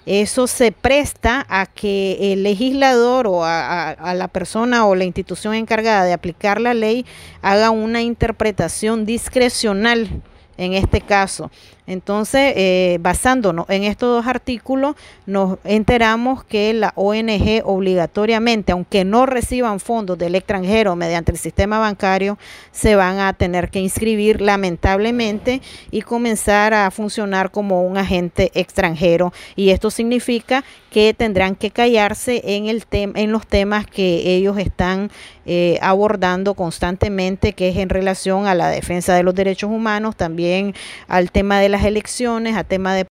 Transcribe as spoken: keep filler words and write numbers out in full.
eso se presta a que el legislador o a, a, a la persona o la institución encargada de aplicar la ley haga una interpretación discrecional en este caso. Entonces, eh, basándonos en estos dos artículos, nos enteramos que la O N G obligatoriamente, aunque no reciban fondos del extranjero mediante el sistema bancario, se van a tener que inscribir lamentablemente y comenzar a funcionar como un agente extranjero. Y esto significa que tendrán que callarse en, el tem en los temas que ellos están eh, abordando constantemente, que es en relación a la defensa de los derechos humanos, también al tema de las elecciones, a tema de